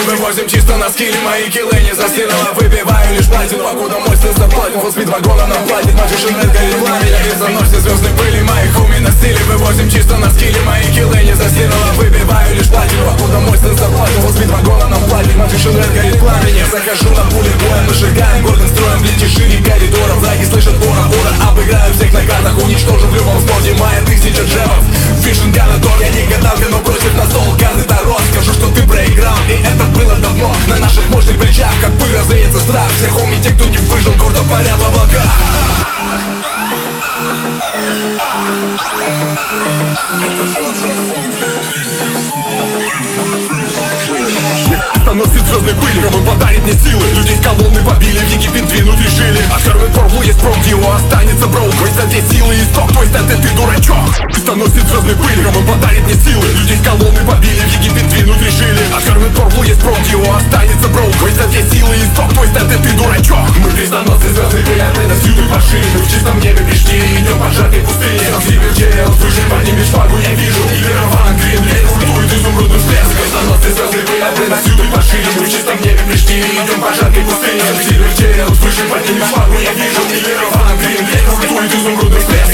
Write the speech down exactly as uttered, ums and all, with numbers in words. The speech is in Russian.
вывозим чисто на скилле, мои киллы не застирала. Выпиваю лишь платину, покуда мой сын заплатит. Вот спидвагона нам платит, мать уж инвент горит пламя. Я из заносит звездной пыли, моих уми на стиле. Вывозим чисто на скилле, мои киллы не застирала. Выпиваю лишь платину, покуда мой сын заплатит. Вот спидвагона нам платит, мать уж инвент горит пламя. Захожу на пуле боем, нажигаем гордым строем. Блин, тишине коридоров, враги слышат ора-ора. Обыграю всех на картах, уничтожу в любом споте. Моя тысяча джемов, вишенка на торт. Я не гадалка, но против на стол каждый таро. Скажу, что ты проиграл, и это было давно. На наших мощных плечах, как бы разреется страх. Всех уми, те, кто не выжил, гордо парят в облаках. Носит звездной пыли, кому подарит мне силы. Людей с колонны побили, в Египет двинуть решили. От Харвин Формулу есть прок, его останется броук. Твой стат есть силы и сток, твой стат ты дурачок. Носит звездной пыли, кому подарит мне силы. Людей с колонны побили, в Египет двинуть решили. От Харвин Формулу есть прок, его останется броук. Твой стат есть силы и сток, твой стат ты дурачок. Мы крестоносцы звездной пыли, отныне всюду пошли. Мы в чистом небе пришли, идем по жаркой пустыне. Там Сибирь, Джейл, выжим, поднимешь флагу, я вижу. Ливерван, Грин, Лейс, дует изумрудный всплеск. Крестоносцы звездной пыли, отныне всюду пошли. Мы в чистом небе пришли, идем по жаркой пустыне. Сибирь, Джейл, выжим, поднимешь флагу, я вижу. Ливерван, Грин, Лейс, дует изумрудный всплеск.